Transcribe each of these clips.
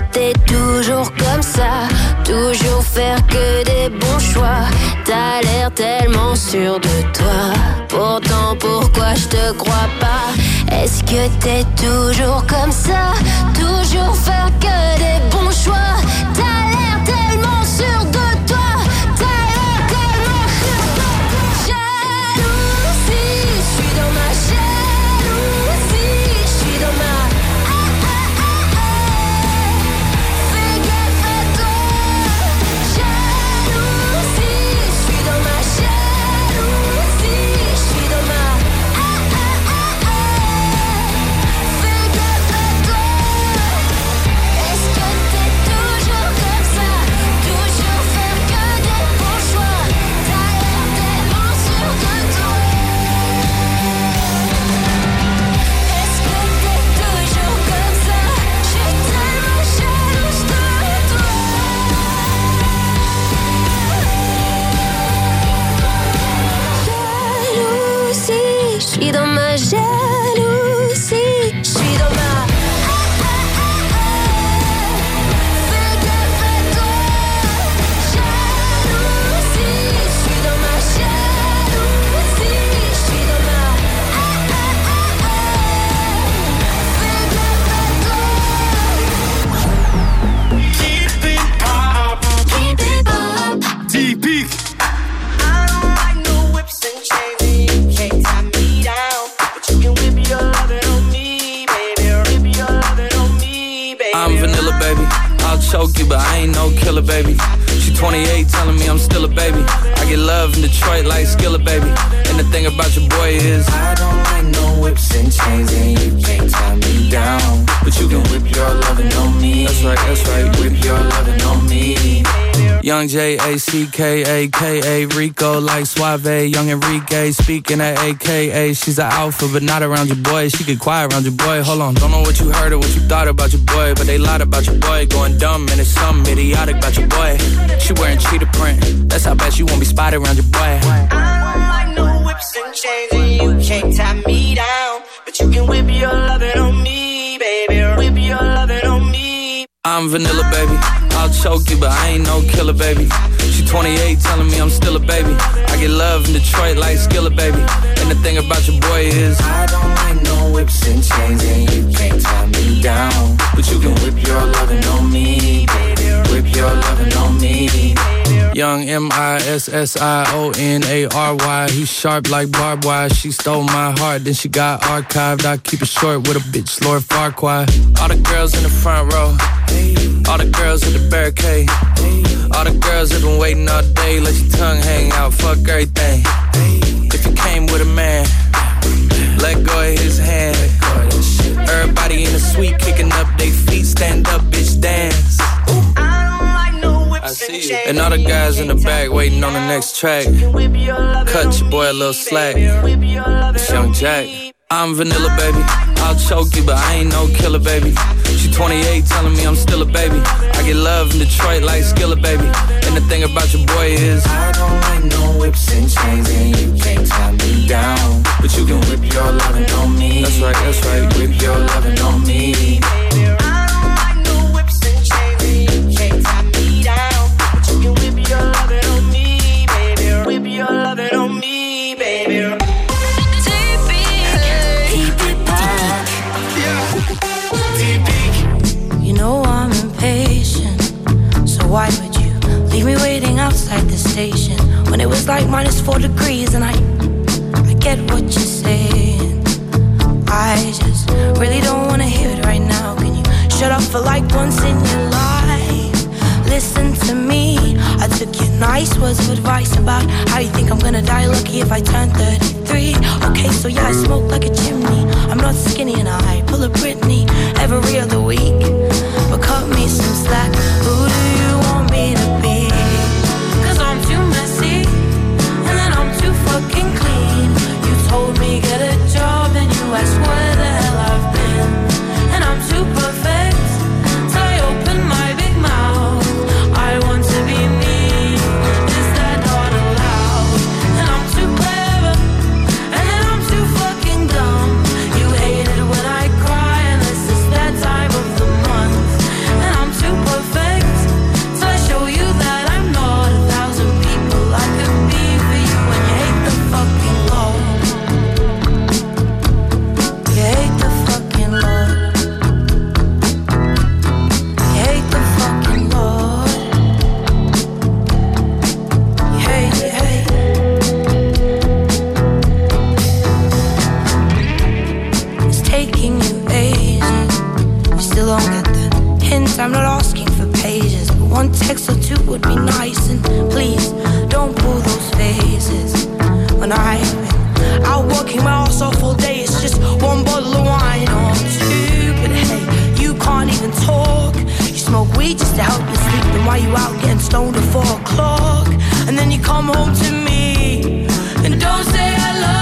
t'es toujours comme ça, toujours faire que des bons choix. T'as l'air tellement sûr de toi, pourtant pourquoi je te crois pas? Est-ce que t'es toujours comme ça, toujours faire que des bons choix? T'as l'air tellement sûr de toi, t'as l'air tellement sûr de toi. Jalousie, je suis dans ma jalousie, je suis dans ma fais gaffe à toi. Jalousie, je suis dans ma jalousie, je suis dans ma fais gaffe à toi. Est-ce que t'es toujours comme ça, toujours faire que des bons choix? T'as l'air tellement sûr de toi. Est-ce que t'es toujours comme ça? Je suis tellement jalouse de toi. Jalousie, je suis dans ma jalousie, je suis dans ma fais gaffe à toi. Jalousie, je suis dans ma jalousie, je suis dans ma fais gaffe à toi. Keep it up, Keep it up. T-Peak. I don't like no whips and chains, and you can't tie me down. But you can whip your lovin' on me, baby. Whip your lovin' on me, baby. I'm vanilla, baby. I'll choke you, but I ain't no killer, baby. She 28, telling me I'm still a baby. I get love in Detroit like Skillet, baby. And the thing about your boy is I don't like no whips and chains, and you can't tie me down. but you can Whip your lovin' on me. That's right, that's right. Whip your lovin' on me. Young J-A-C-K-A-K-A Rico like Suave, young Enrique speaking at AKA. She's an alpha but not around your boy. She get quiet around your boy. Hold on, don't know what you heard or what you thought about your boy, but they lied about your boy. Going dumb and it's something idiotic about your boy. She wearing cheetah print, that's how bad she won't be spotted around your boy. I don't like no whips and chains, and you can't tie me down. But you can whip your lovin' on me, baby. Whip your lovin' on me. I'm vanilla, baby. I'll choke you, but I ain't no killer, baby. She 28, telling me I'm still a baby. I get love in Detroit like Skillet, baby. And the thing about your boy is I don't like no whips and chains, and you can't tie me down. but you can Whip your lovin' on me, baby. Whip your lovin' on me. Young M-I-S-S-I-O-N-A-R-Y. He's sharp like barbed wire. She stole my heart, then she got archived. I keep it short with a bitch, Lord Farquaad. All the girls in the front row, all the girls at the barricade, all the girls that been waiting all day. Let your tongue hang out, fuck everything. If you came with a man, let go of his hand. Everybody in the suite kicking up their feet. Stand up, bitch, dance. I don't like no whips I and see you. chains. And all the guys in the back waiting on the next track. Whip your lovin' Cut on your boy a me, little slack. baby. Whip your lovin' It's Young on Jack. me. I'm vanilla, baby. I'll choke you, but I ain't no killer, baby. She 28, telling me I'm still a baby. I get love in Detroit like Skillet, baby. And the thing about your boy is I don't like no whips and chains, and you can't tie me down. but you can Whip your lovin' on me. That's right, that's right. Whip your lovin' on me. I don't like no whips and chains, and you can't tie me down. But you can whip your lovin' on me, baby. Whip your lovin' on me, baby. You know I'm impatient, so why would you leave me waiting outside the station when it was like -4 degrees? And I get what you're saying. I just really don't wanna hear it right now. Can you shut up for like once in your life? Listen to me. I took your nice words of advice about how you think I'm gonna die lucky if I turn 33. Okay, so yeah, I smoke like a chimney. I'm not skinny and I pull a Britney every other week. But cut me some slack. Who do you want me to be? 'Cause I'm too messy, and then I'm too fucking clean. You told me get a job, and you asked where the hell I've been. And I'm too perfect, so I open my big mouth. I want to be me, is that not allowed? And I'm too clever, and then I'm too fucking dumb. You hate it when I cry, and this is that time of the month. I'm not asking for pages, but one text or two would be nice. And please, don't pull those faces. When I've been out working my ass off all day, it's just one bottle of wine or two. But hey, you can't even talk. You smoke weed just to help you sleep. Then why you out getting stoned at 4 o'clock? And then you come home to me and don't say hello.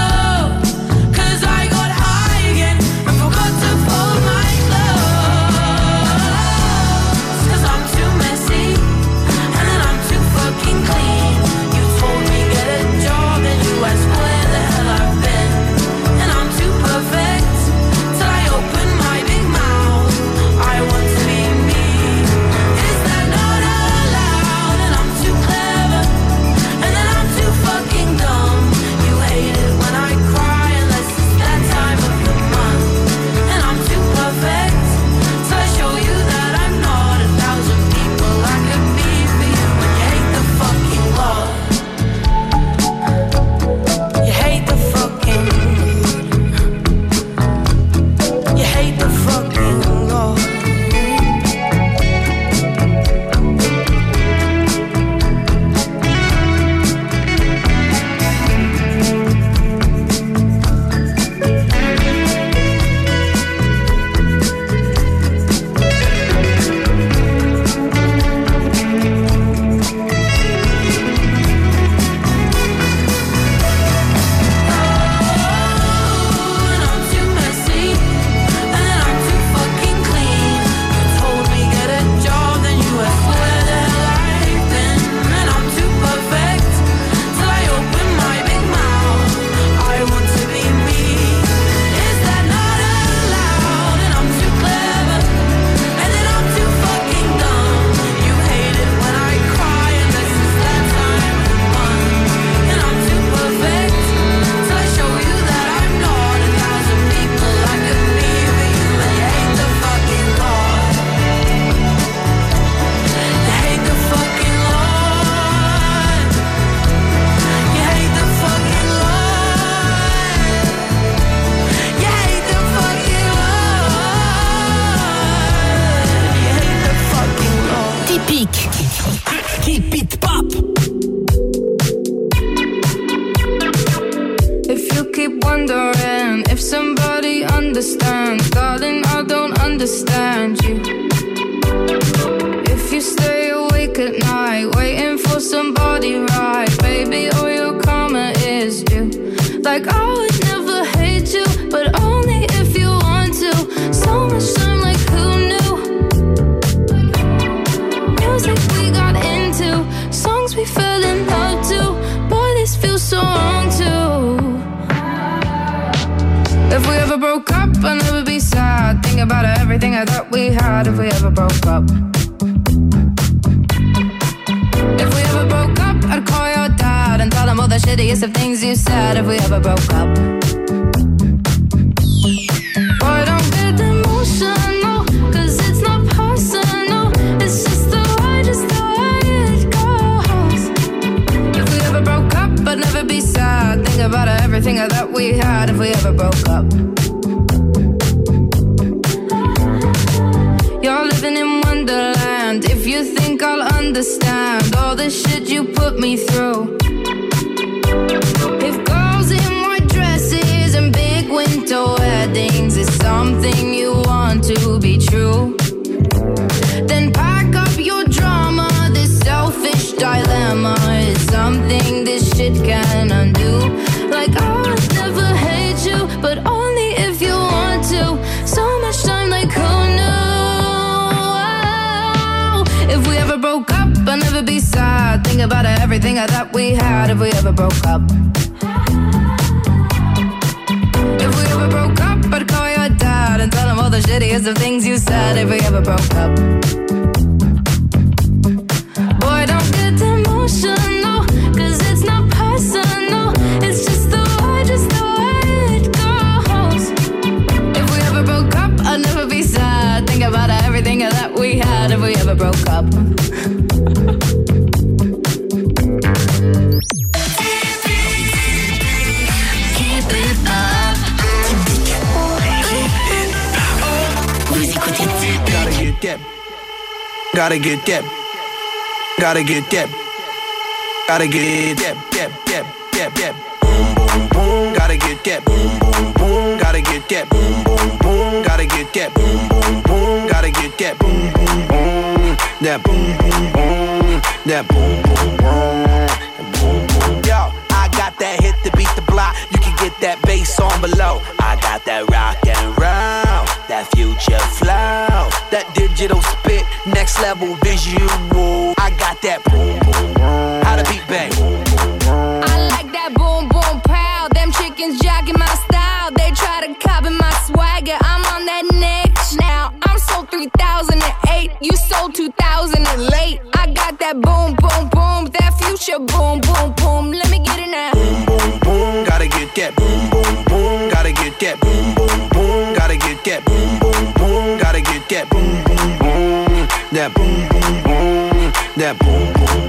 Gotta get that. Gotta get that. Gotta get that. Boom, boom, boom. Gotta get that. Boom, boom, boom. Gotta get that. Boom, boom, boom. Gotta get that. Boom, boom, boom. Gotta get that. Boom, boom, boom. That boom, boom, boom. That boom, boom, boom. Yo, I got that hit to beat the block. You can get that bass on below. I got that rock and roll, that future flow, that digital spit, next level visual. I got that boom, boom, boom. How to beat bang. I like that boom, boom, pow. Them chickens jogging my style. They try to copy my swagger. I'm on that next now. I'm sold 3008. You sold 2000 and late. I got that boom, boom, boom. That future boom, boom, boom. Let me get it now. Boom, boom, boom. Gotta get that. Boom, boom, boom. Gotta get that. Boom, boom, boom. Gotta get that. Boom, boom, boom. Gotta get that. Boom, boom, boom. That boom, boom, boom. That boom, boom,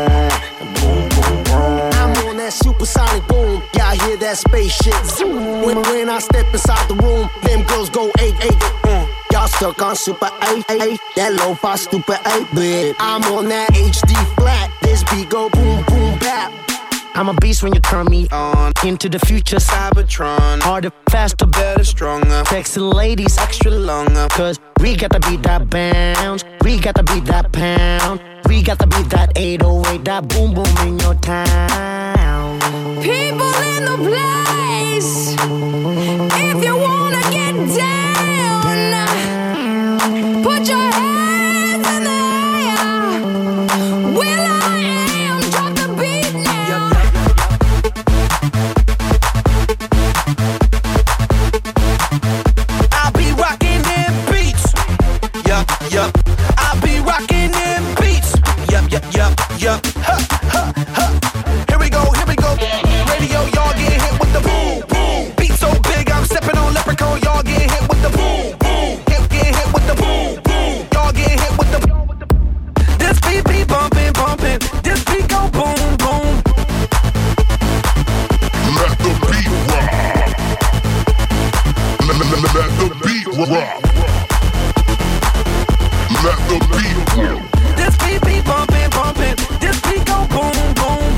boom. I'm on that supersonic boom. Y'all hear that spaceship zoom. When I step inside the room, them girls go 8-8. Y'all stuck on super 8-8. That lo-fi stupid 8-bit. I'm on that HD flat. This beat go boom, boom, bap. I'm a beast when you turn me on. Into the future, Cybertron. Harder, faster, better, stronger. Sexy ladies, extra longer. Cause we got to beat that bounce. We got to beat that pound. We got to beat that 808. That boom, boom in your town. People in the place. If you wanna get down, put your hands in the air. Will I am, drop the beat now. I'll be rocking them beats. Yup, yup. I'll be rocking them beats. Yup, yup, yup, yup. Ha, ha, ha. Here we go, here we go. Radio, y'all get hit with the boom, boom. Beat so big, I'm stepping on leprechaun. Y'all get hit with the boom, boom. Get hit with the boom, boom. Y'all get hit with the. This beat be bumping, bumping. This beat go boom, boom. Let the beat rock. Let the beat rock. Let the beat rock. This beat be bumping, bumping. This beat go boom, boom.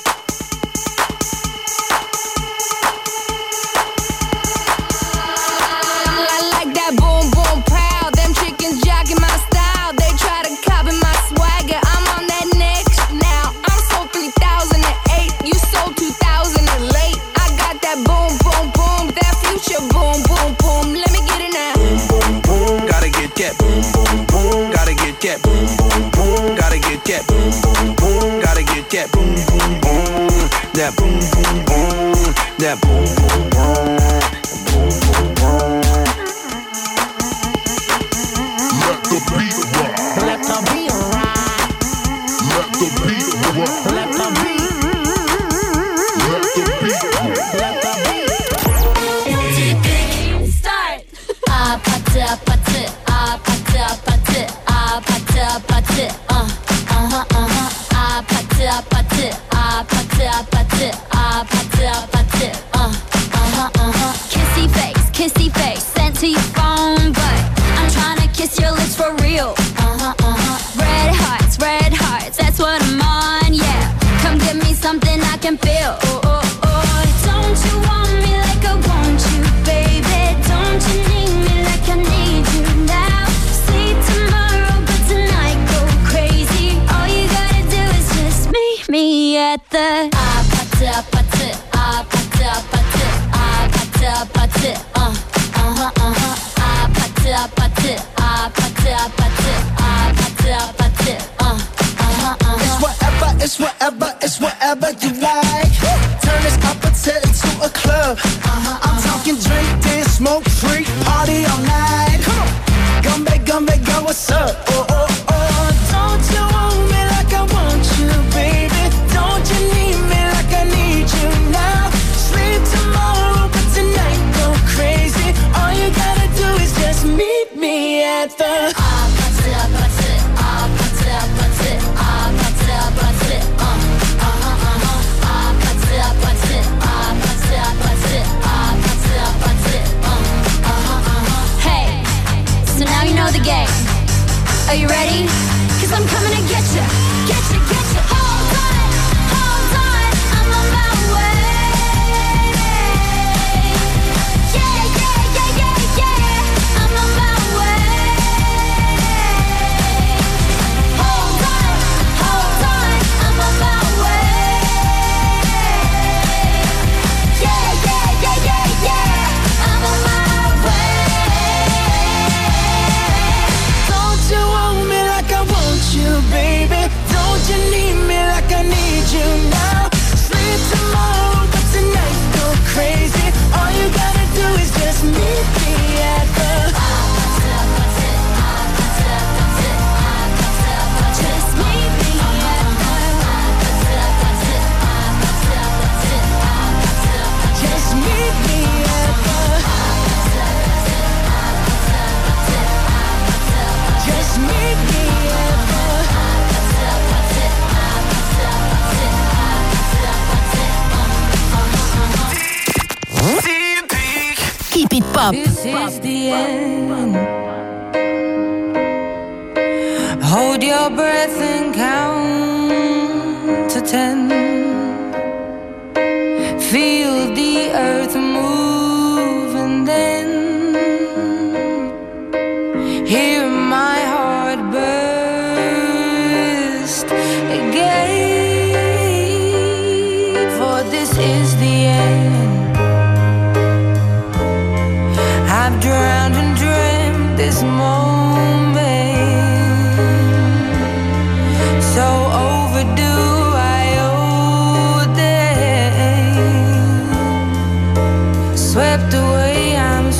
I like that boom, boom, pow. Them chickens jogging my style. They try to copy my swagger. I'm on that next now. I'm sold 3008. You sold 2000 and late. I got that boom, boom, boom. That future boom, boom, boom. Let me get it now. Boom, boom, boom. Gotta get that. Boom, boom, boom. Gotta get that. Boom, boom, boom. Gotta get that. Boom, boom, boom. Gotta get that. Boom, boom, boom. That boom, boom, boom. That boom, boom, boom. Boom, boom, boom. Let the beat rock. Let the beat rock. Let the beat rock. Let the beat. Let the beat rock. Let the beat. Start. Party, party, party, party, party, party, party, party, Kissy face, sent to your phone, but I'm trying to kiss your lips for real. Red hearts, that's what I'm on, yeah. Come give me something I can feel. Oh, oh, oh. Don't you want me like I want you, baby? Don't you need me like I need you now? See tomorrow, but tonight go crazy. All you gotta do is just meet me at the party, party, party, party, party, party, It's whatever, it's whatever you like. Turn this up until into a club. I'm talking drink, dance, smoke, freak, party all night. Come on, gumbe, girl, what's up? Oh, oh, oh, don't you want me like I want you, baby? Don't you need me ready? 'Cause I'm coming to get you, get you, get you. Hold on, I'm on my way. Yeah, yeah, yeah, yeah, yeah, I'm on my way. Hold on, I'm on my way. Yeah, yeah, yeah, yeah, yeah, I'm on my way. Don't you want me like I want you, baby? Don't you need me like I need you now? Sleep tomorrow, but tonight go crazy. All you gotta do is just meet me at the just meet me at the just meet me at the just meet me at the Keep it pop. This is the end. Hold your breath and count to 10. Feel the earth move and then hear my heart burst again. For this is the end. I've drowned and dreamt this moment, so overdue I owe them. Swept away, I'm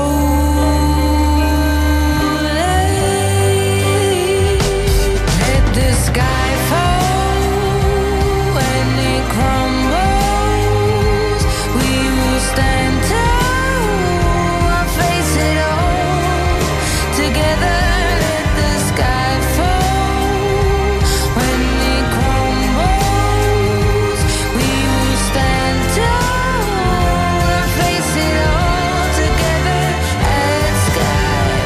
stolen. Let the sky fall when it crumbles. We will stand tall. Face it all together. Let the sky fall when it crumbles. We will stand tall and face it all together. Let sky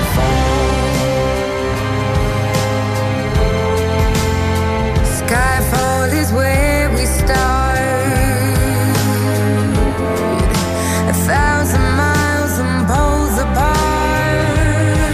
fall. Skyfall is where we start. 1,000 miles and poles apart,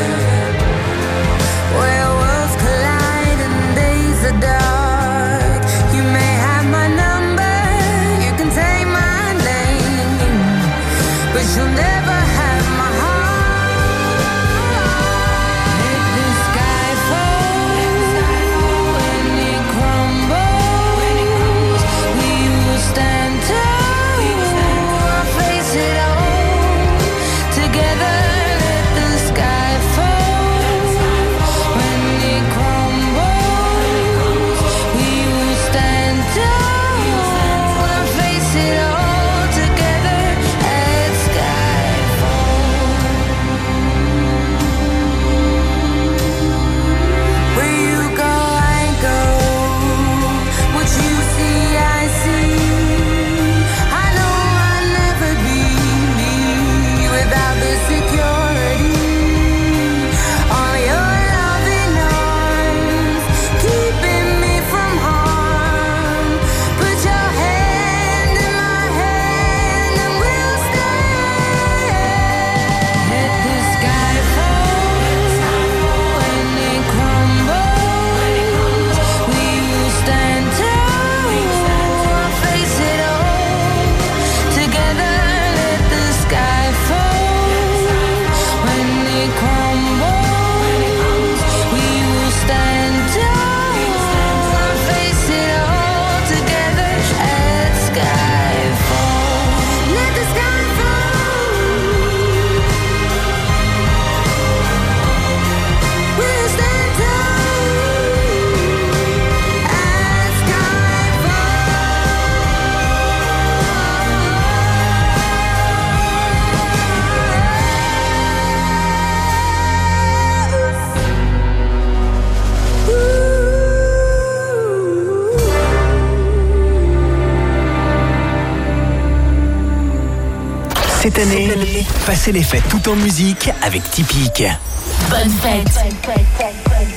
where worlds collide and days are dark. You may have my number, you can take my name, but you'll never have my heart. Let the sky fall when it crumbles. We will stand tall, face it all together. Let the sky fall when it crumbles. We will stand tall and face it all together. Let sky fall. Where you go, I go. What you see, I see. I know I'll never be me without the security. All your loving arms keeping me from harm. Put your hand in my hand and we'll stand. Let the sky fall when it crumbles. We will stand tall and face it all together. Let the sky fall when it crumbles. We will stand tall and face it all together. Let sky fall. Let the sky fall. We'll stand tall as sky Cette année, passez les fêtes tout en musique avec Typique. Bonne fête.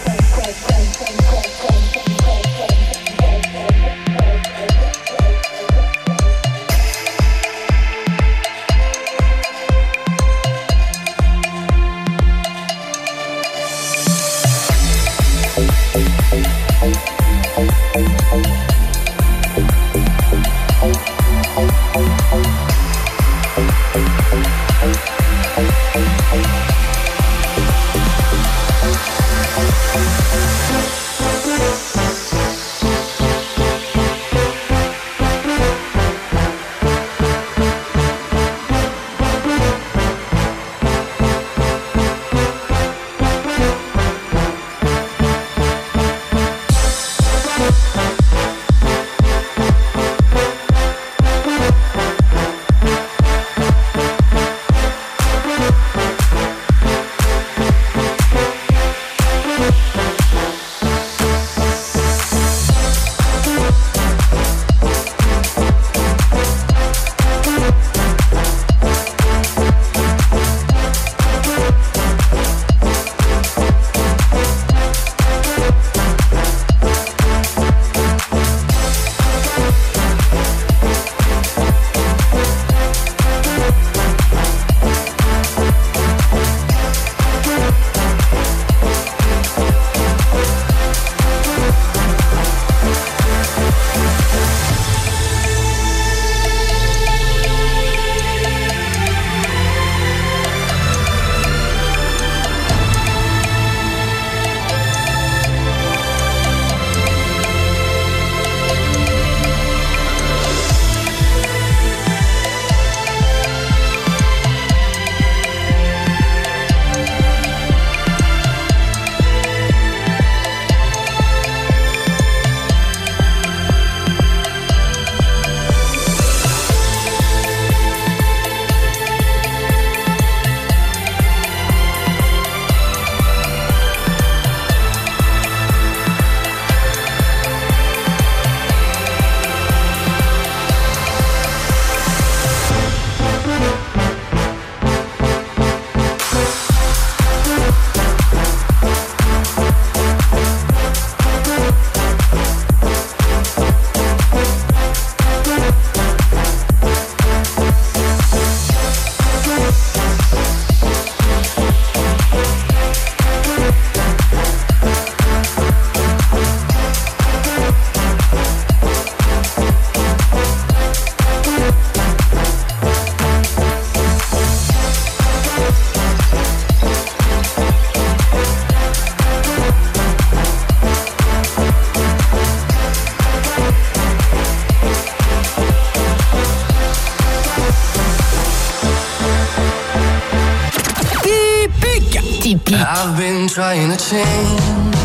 I've been trying to change,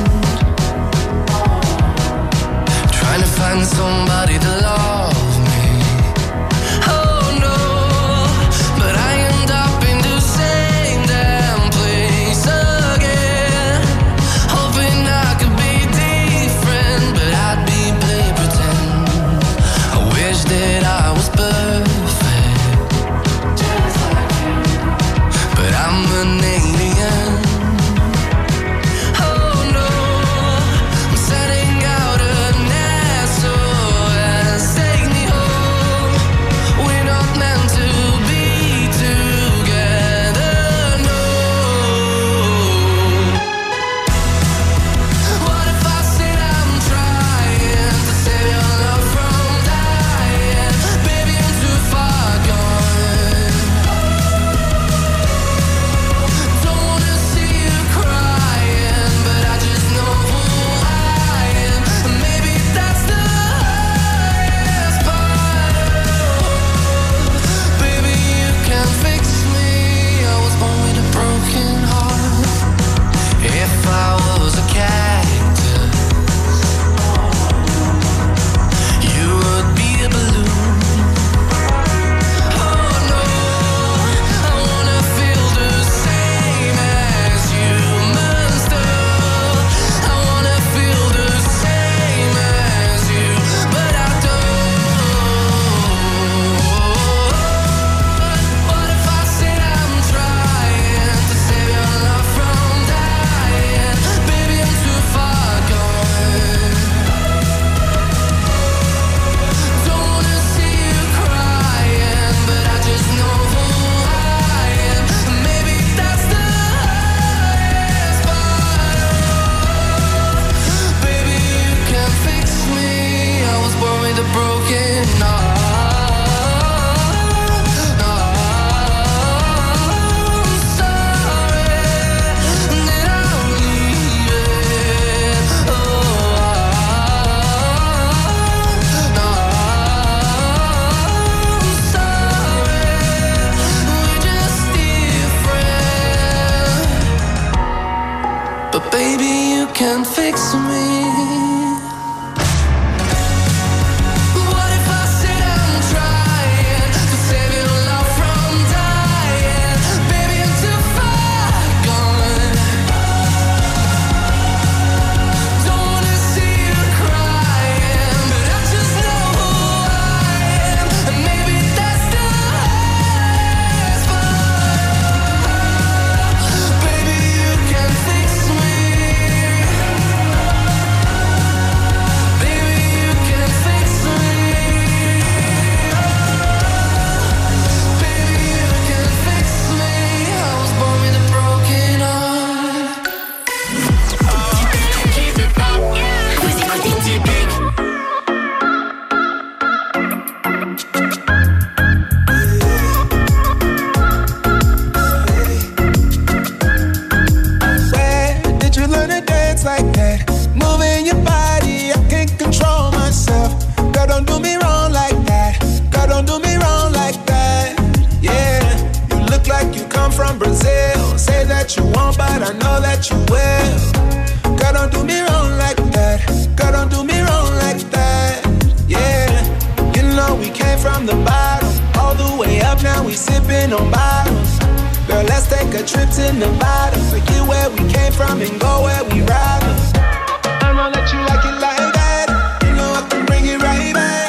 trying to find somebody to love me. Oh no, but I end up in the same damn place again, hoping I could be different, but I'd be play pretend. I wish that I was perfect, just like you, but I'm an alien. Oh no, know that you will. Girl, don't do me wrong like that. Girl, don't do me wrong like that. Yeah, you know we came from the bottom, all the way up, now we sipping on bottles. Girl, let's take a trip to Nevada. Forget where we came from and go where we rather. I'ma let you like it like that. You know I can bring it right back.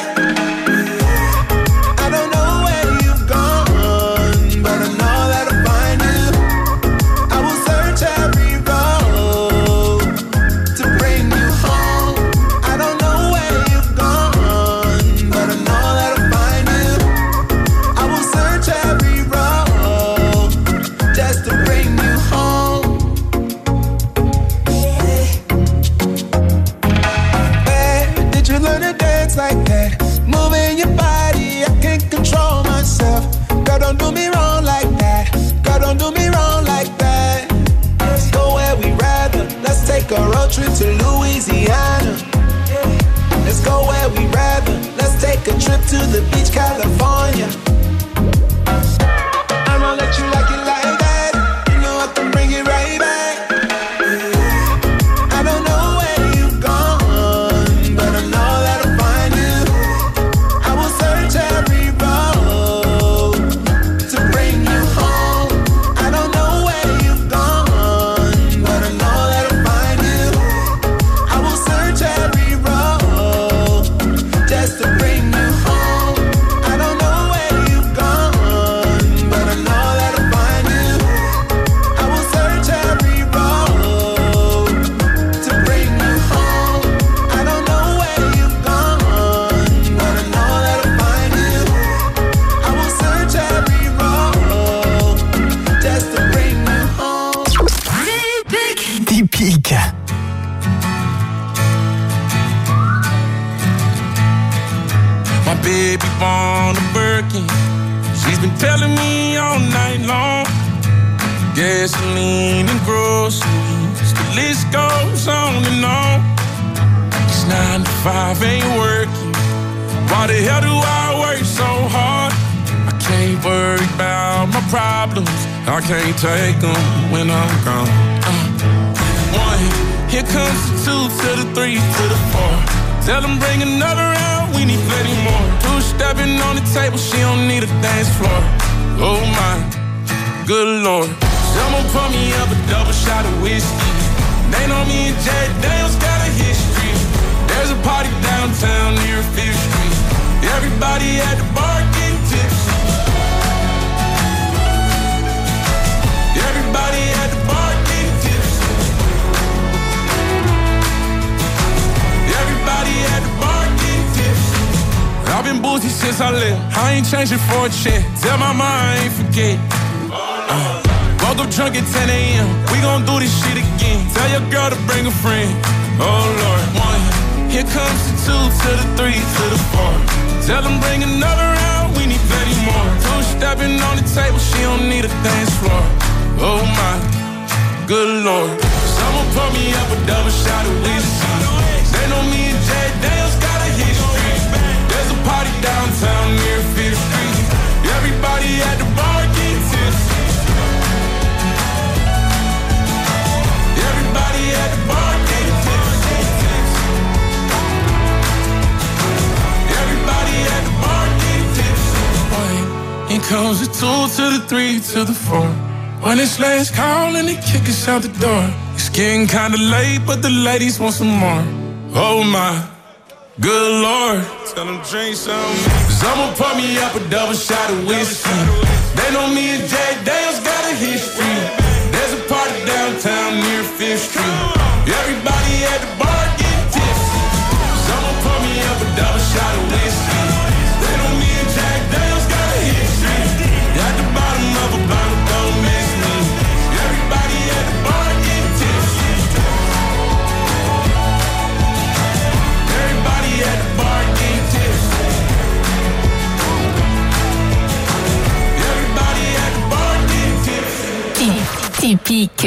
I don't know where you've gone, but I know that I'll find you. I will search every road to bring you home. I don't know where you've gone, but I know that I'll find you. I will search every road just to bring you home. Where did you learn to dance like that? Moving your body, I can't control myself. Girl, don't do me wrong like that. Girl, don't do me wrong like that. Let's go where we rather. Let's take a road trip to Louisiana. Let's go where we rather. Let's take a trip to the beach, California. I'ma let you like it like that. You know I can bring it right back. I don't know where you've gone, but I know that I'll find you. I will search every road to bring you home. I don't know where you've gone, but I know that I'll find you. I will search every road just to bring you home. I don't know where you've gone, but I know that I'll find you. I will search every road to bring you home. I don't know where you've gone, but I know that I'll find you. I will search every road just to bring you home. Typique. My baby born a Birkin. She's been telling me all night long. Gasoline and groceries, the list goes on and on. It's 9 to 5, ain't working. Why the hell do I work so hard? I can't worry about my problems. I can't take them when I'm gone. 1, here comes the 2 to the 3 to the 4. Tell them bring another round, we need plenty more. 2 stepping on the table, she don't need a dance floor. Oh my, good Lord. Someone pour me up a double shot of whiskey. They know me and Jack Daniels got a history. There's a party downtown near 5th Street. Everybody at the bar getting tipsy. Everybody at the bar getting tipsy. Everybody at the bar getting tipsy. I've been boozy since I left. I ain't changing for a check. Tell my mom I ain't forget. Woke up drunk at 10 a.m. We gon' do this shit again. Tell your girl to bring a friend. Oh Lord. 1, here comes the 2 to the 3 to the 4. Tell them bring another round, we need plenty more. 2 stepping on the table, she don't need a dance floor. Oh my, good Lord. Someone pour me up a double shot of whiskey. They know me and Jack Daniels got a history. There's a party downtown near 5th Street. Everybody at the bar getting tipsy. Everybody at the bar getting tipsy. Everybody at the bar getting tipsy. Here comes the 2 to the 3 to the 4. When it's last call and they kick us out the door. It's getting kinda late, but the ladies want some more. Oh my, good Lord. Tell them drink some. Someone pour me up a double shot of whiskey. They know me and Jack Daniels got a history. There's a party downtown near 5th Street. Everybody at the bar getting tipsy. Someone pour me up a double shot of whiskey. They know me and Jack Daniels got a history. At the bottom of a bottle, don't miss me. Everybody at the bar getting tipsy. Everybody at the bar getting tipsy. Everybody at the bar getting tipsy. Typique.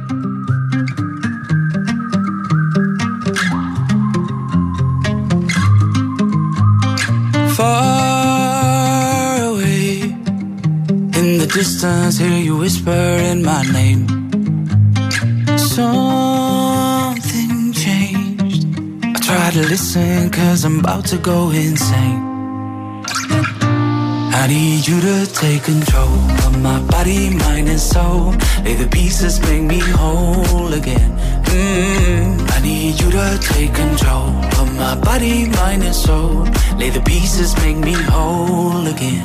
Far away in the distance, hear you whisper in my name. something changed. I try to listen cause I'm about to go insane. I need you to take control of my body, mind and soul. Lay the pieces, make me whole again. I need you to take control of my body, mind and soul. Lay the pieces, make me whole again.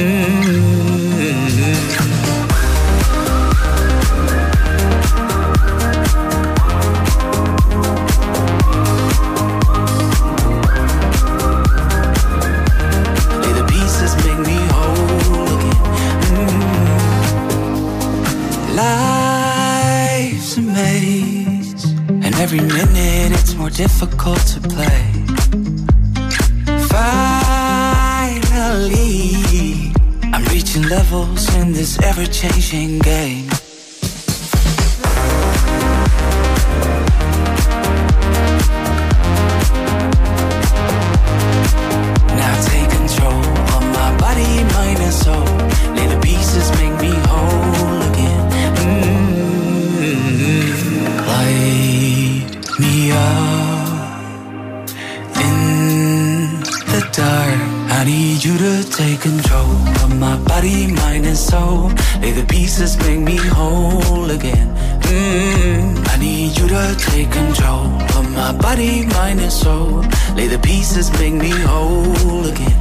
Life's a maze, and every minute it's more difficult to play. Finally, I'm reaching levels in this ever-changing game. Now take control of my body, mind and soul. Lay the pieces, make me whole again. Light me up in the dark. I need you to take control of my body, mind and soul. Lay the pieces, make me whole again. I need you to take control of my body, mind and soul. Lay the pieces, make me whole again.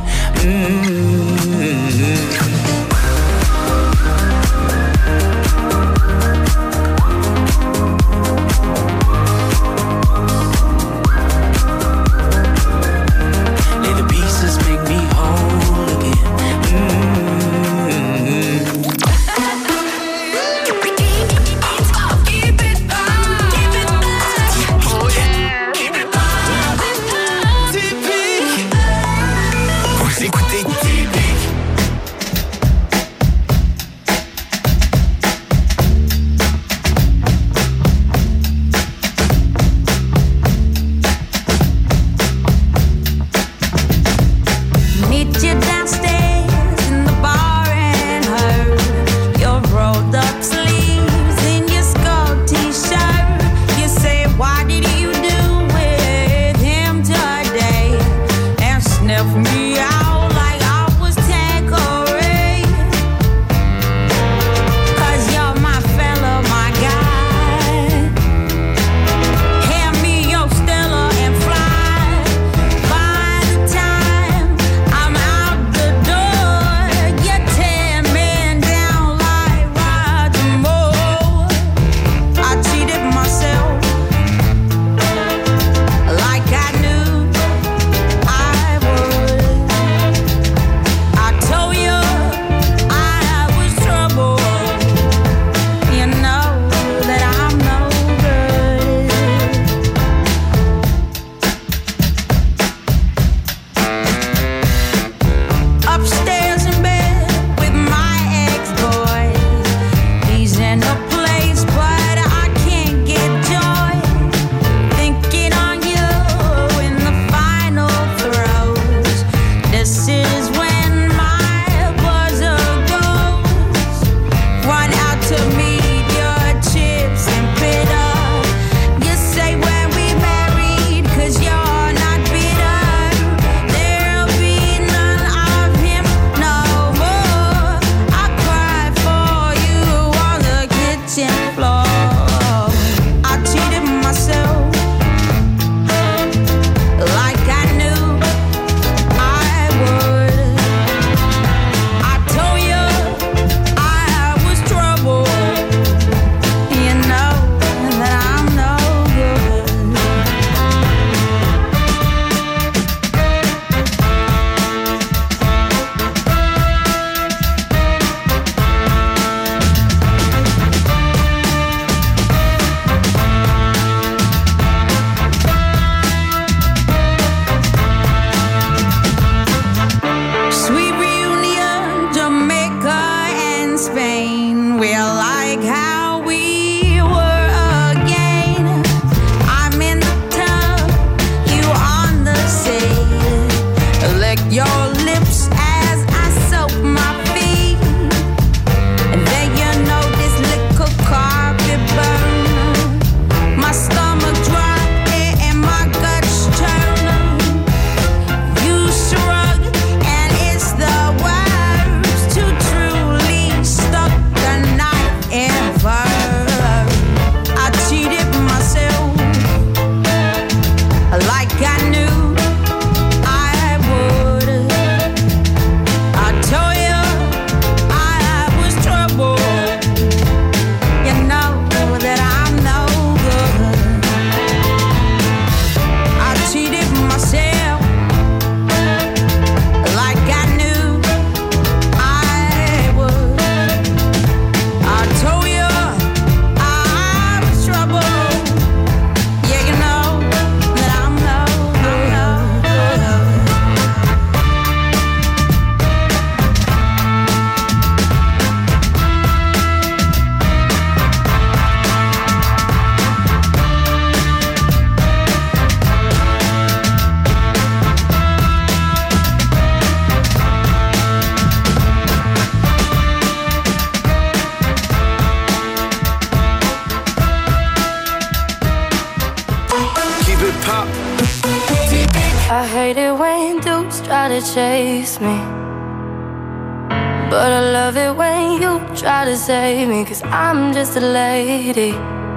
I hate it when dudes try to chase me, but I love it when you try to save me, 'cause I'm just a lady.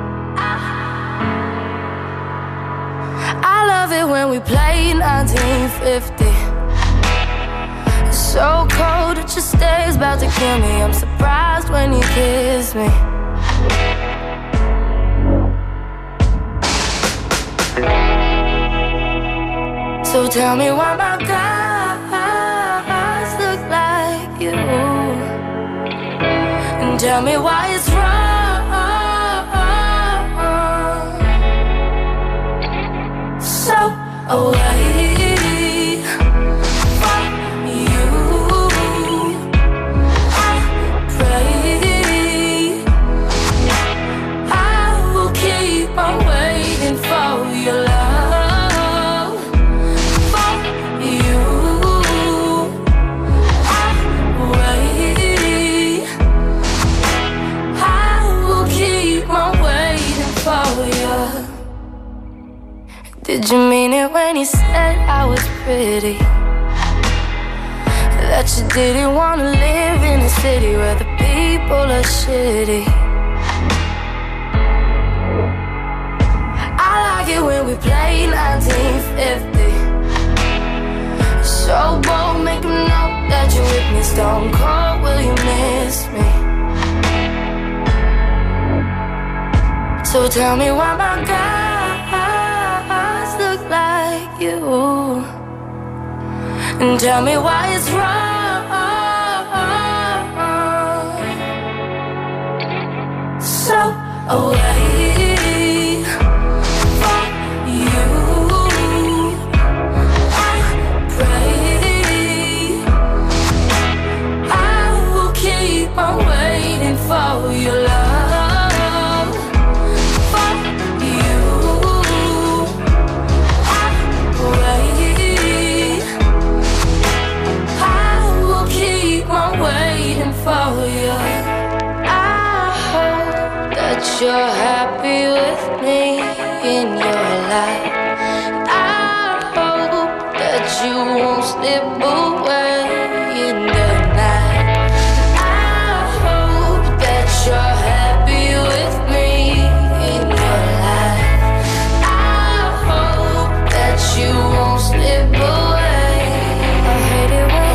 I love it when we play 1950. It's so cold that your stare's about to kill me. I'm surprised when you kiss me. So tell me why my guys look like you, and tell me why it's wrong. So away from you, I pray I will keep on waiting for your love. Did you mean it when you said I was pretty? That you didn't want to live in a city where the people are shitty? I like it when we play 1950. So bold, make them know that you're with me. Stone cold, will you miss me? So tell me why my guys look like you, and tell me why it's wrong. So away from you, I pray I will keep on waiting for your love. You're happy with me in your life. I hope that you won't slip away in the night. I hope that you're happy with me in your life. I hope that you won't slip away. I hate it when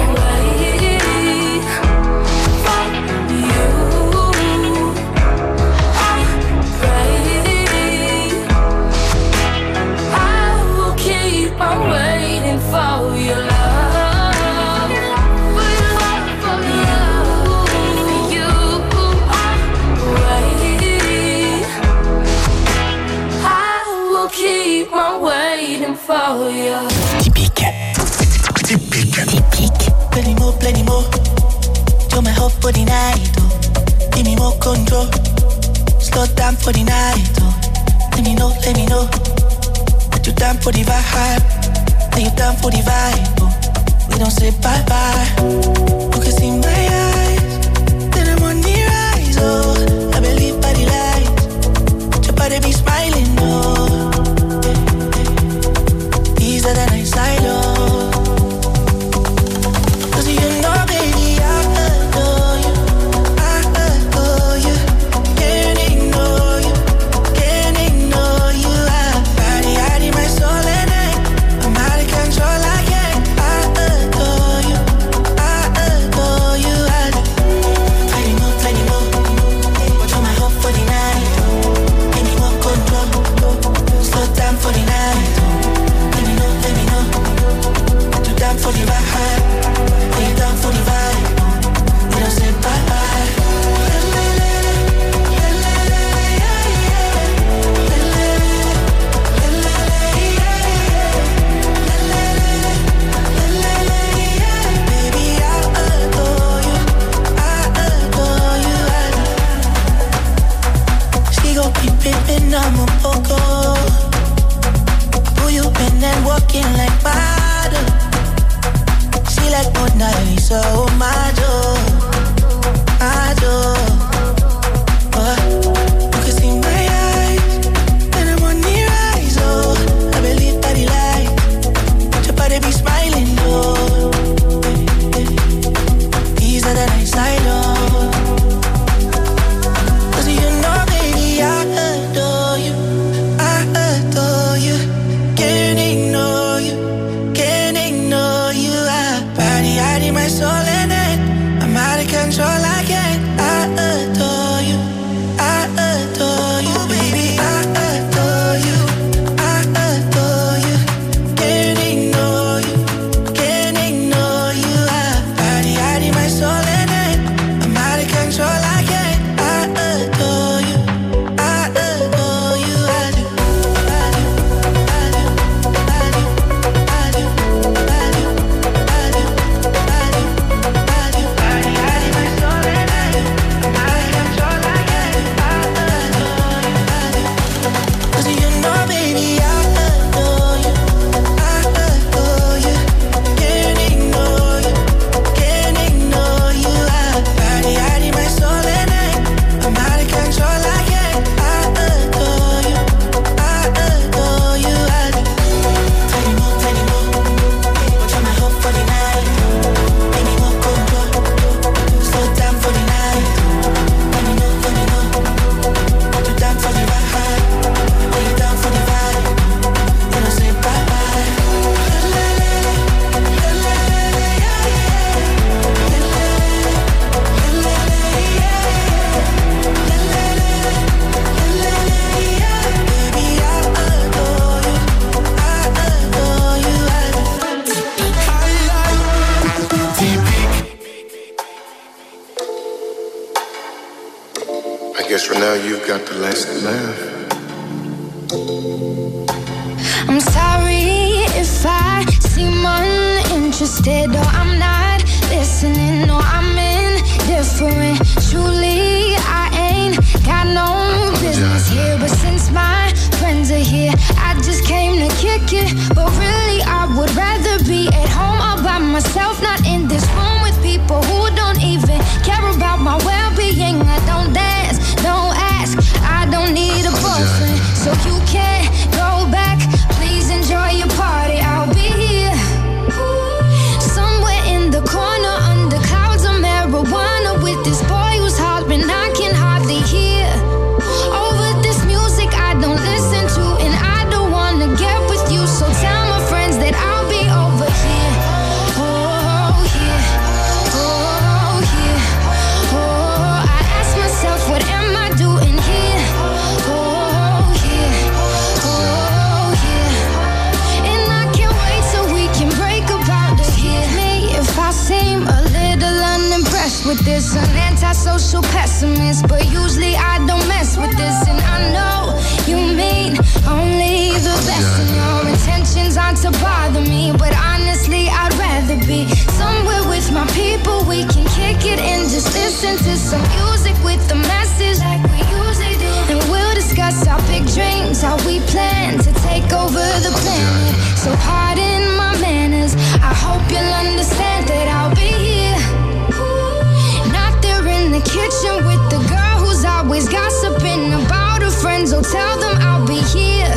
Typique. Plenty more. You're my hope for the night, oh. Give me more control. Slow down for the night, oh. Let me know. That you down for the vibe. That you down for the vibe, oh. We don't say bye-bye. You can see my eyes. Then I'm on the rise, oh. I believe by the light. Your body be smiling, oh. These are the nights I love. 'Cause you know, baby, I adore you. Can't ignore you. I need my soul at night. I'm out of control, I can't. I adore you. Plenty more. But you're my hope for the night. Give me more control. Slow down for the night. Let me know. You down for the vibe? Are you down for the vibe? We don't say bye-bye. Baby, I adore you. She gon' be pimpin', I'm a poco. Who you been and walking like model? She like Mona Lisa, oh my joy. You can see my eyes, and I'm on the rise, oh. I believe by the light. likes to laugh. I'm sorry if I seem uninterested or I'm not listening or I'm indifferent. Truly, I ain't got no business here, but since my friends are here, I just came to kick it. But really, I would rather be at home all by myself, not in this room with people who don't even care about my well-being. I don't dance, don't ask, I don't need a boyfriend, so you can't go back. Please enjoy your party, I'll be here somewhere in the corner under clouds of marijuana with this boy who's hollering I can hardly hear. Over this music I don't listen to, and I don't wanna get with you, so tell my friends that I'll be over here. Oh, here, oh, here, oh, I ask myself, what am I doing here? Oh, here, oh, here, and I can't wait so we can break about it here. Me, if I seem a little unimpressed with this, an antisocial pessimist, but usually I don't mess with this, and I know you mean only the best, and your intentions aren't to bother me, but honestly I'd rather be somewhere with my people. We can kick it and just listen to some music with the message like we usually do, and we'll discuss our big dreams, how we plan to take over the planet. So pardon my manners, I hope you'll understand that I'll be here, not there in the kitchen with the girl who's always gossiping about her friends. Oh, tell them I'll be here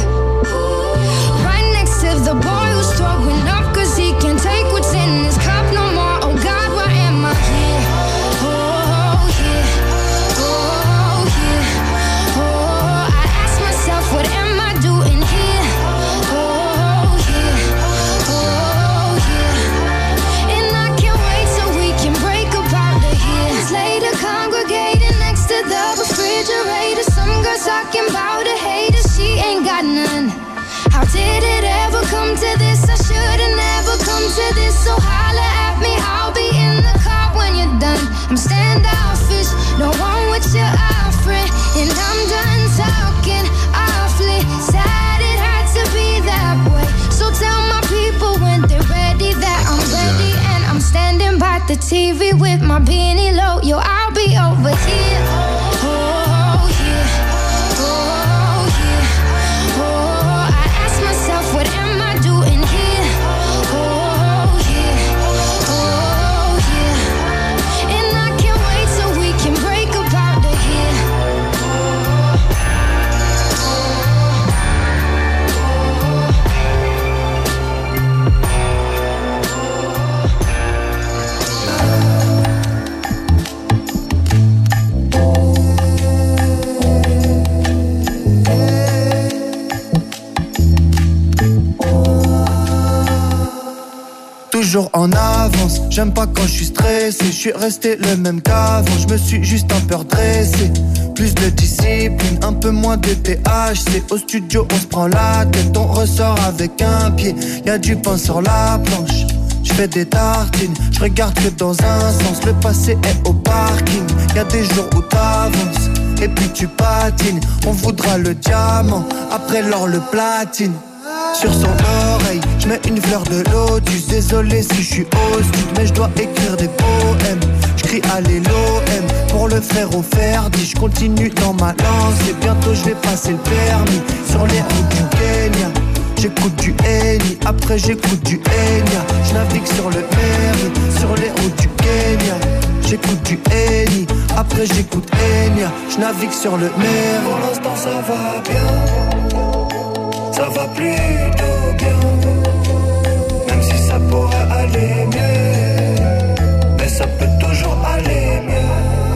right next to the boy who's throwing up cause he can't take what's in his cup no more. Oh God, why am I here? Oh, here, oh, here, oh, I ask myself, what am I doing here? Oh, here, oh, here, and I can't wait so we can break about the years later, congregating next to the refrigerator. Some girls talking about a hater, she ain't got none. How did it ever come to this? I should've never come to this. So holla at me, I'll be in the car when you're done. I'm standoffish, no one with your offering, and I'm done talking awfully. Sad it had to be that way, so tell my people when they're ready that I'm ready, and I'm standing by the TV with my beanie low. Yo, I'll be over here. Oh, here, oh, here, oh, I ask myself, what am I doing here? Oh, here, oh, here, and I can't wait so we can break about the here. Toujours en avance, j'aime pas quand je suis stressé. Je suis resté le même qu'avant, je me suis juste un peu redressé. Plus de discipline, un peu moins de THC. Au studio on se prend la tête, on ressort avec un pied. Y'a du pain sur la planche, je fais des tartines. Je regarde que dans un sens, le passé est au parking. Y'a des jours où t'avances, et puis tu patines. On voudra le diamant, après l'or le platine. Sur son oreille, je mets une fleur de lotus. Désolé si je suis au sud, mais je dois écrire des poèmes. Je crie allez l'OM, pour le frérot Ferdi. Je continue dans ma lancée, bientôt je vais passer le permis. Sur les routes du Kenya, j'écoute du Henny, après j'écoute du Enya. Je navigue sur le Meri, sur les routes du Kenya. J'écoute du Henny, après j'écoute Enya. Je navigue sur le Meri. Pour l'instant ça va bien, ça va plutôt bien, même si ça pourrait aller mieux, mais ça peut toujours aller mieux.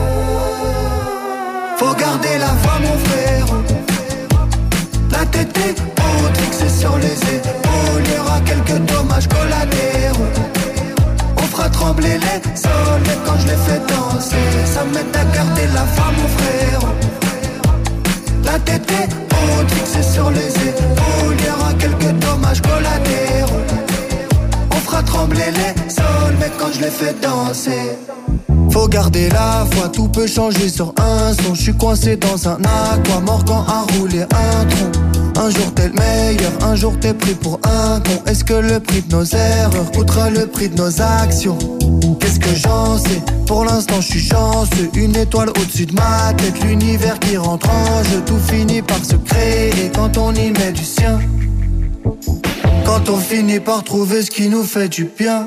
Faut garder la foi mon frère, la tête est haute, fixée sur les épaules. Il y aura quelques dommages collatéraux, on fera trembler les sols, mais quand je les fais danser, ça m'aide à garder la foi mon frère. La tête est haute, fixée sur les épaules. Il y aura quelques dommages collatéraux, on fera trembler les sols, mais quand je les fais danser, Faut garder la foi, tout peut changer sur un son. J'suis coincé dans un aqua, Morgan a roulé un tronc. Un jour t'es le meilleur, un jour t'es pris pour un con. Est-ce que le prix de nos erreurs coûtera le prix de nos actions? Qu'est-ce que j'en sais? Pour l'instant je suis chanceux. Une étoile au-dessus de ma tête, l'univers qui rentre en jeu. Tout finit par se créer quand on y met du sien. Quand on finit par trouver ce qui nous fait du bien.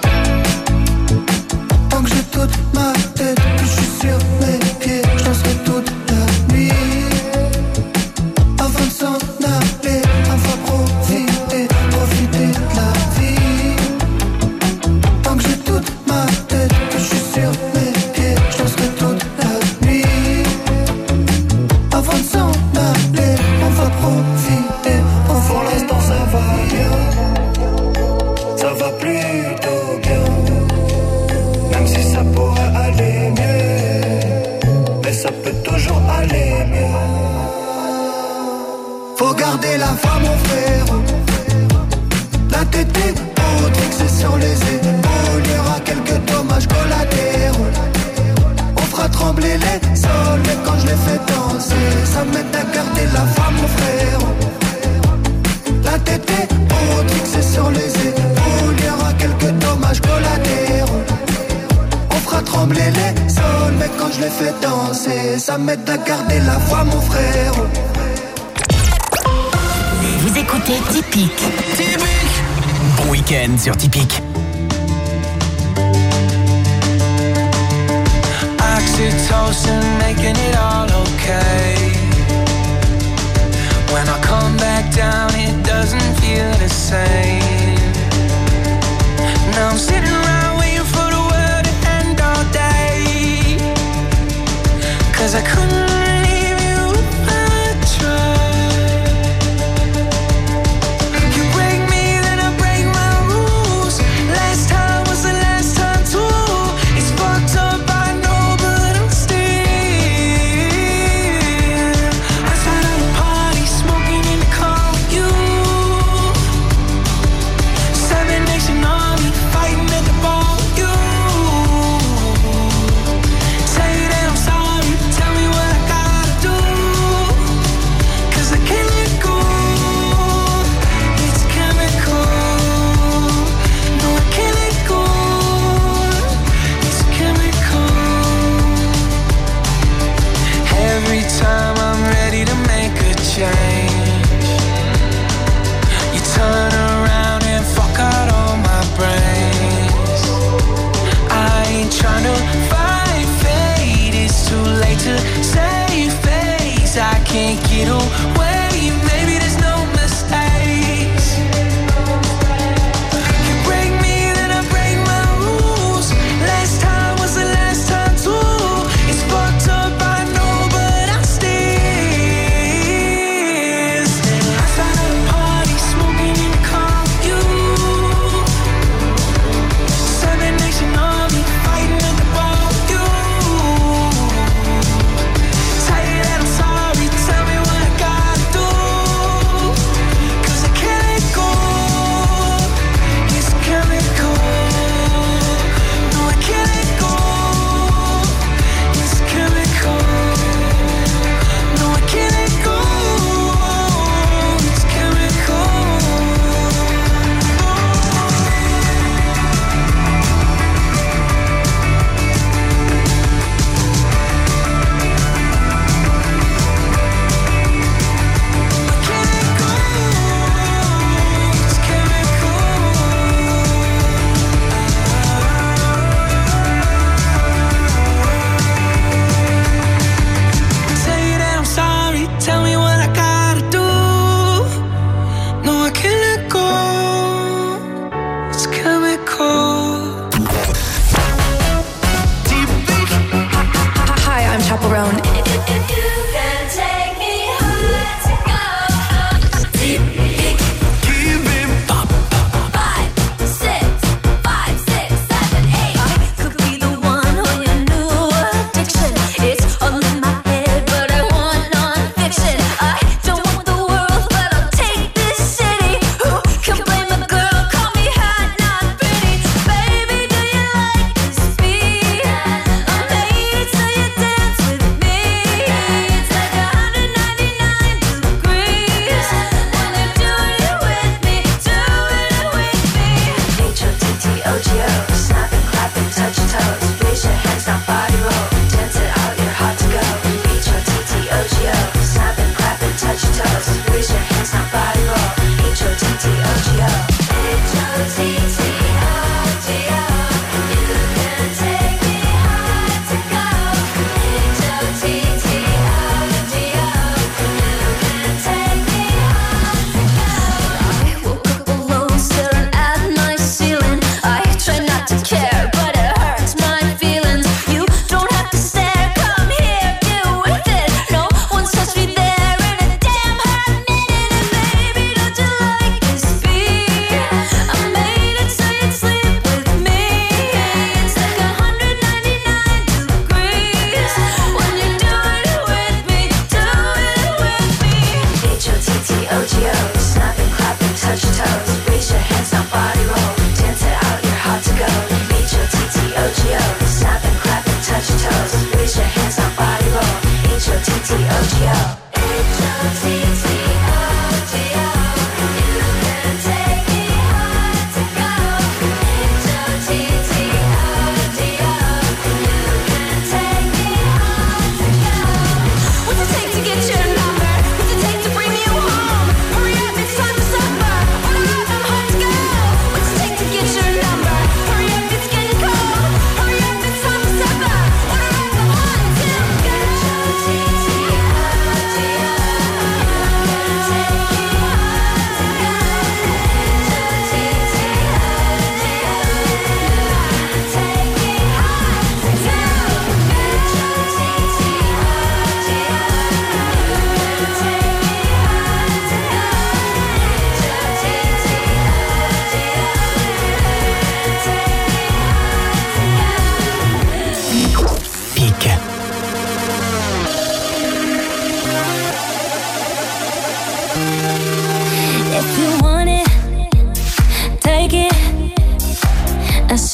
Tant que j'ai toute ma tête, que je suis sur mes pieds, je danserai toute la nuit. Avant de s'en aller, on va profiter, profiter de la vie. Tant que j'ai toute ma tête, que je suis sur mes pieds, je danserai toute la nuit. Avant de s'en aller, on va profiter. Pour l'instant ça va bien, ça va plutôt bien. Même si ça pourrait aller mieux, mais ça peut toujours aller mieux. Faut garder la femme mon frère, la tête fixée sur les épaules. Il y aura quelques dommages collatéraux. On fera trembler les sols, mais quand je les fais danser, ça m'aide à garder la femme mon frère. La tête fixée sur les épaules. Il y aura quelques dommages collatéraux. On fera trembler les sols, mais quand je les fais danser, ça m'aide à garder la foi mon frère. Vous écoutez Typique. Bon week-end sur Typique. Oxytocin making it all okay. When I come back down, it doesn't feel the same. Now I'm sitting around waiting for the world to end all day. 'Cause I couldn't leave you if I tried. You break me, then I break my rules. Last time was the last time too. It's fucked up, I know, but I'm still outside of the party, smoking in the car with you.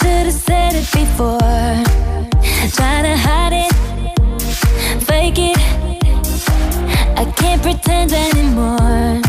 should've said it before. Trying to hide it, fake it, I can't pretend anymore.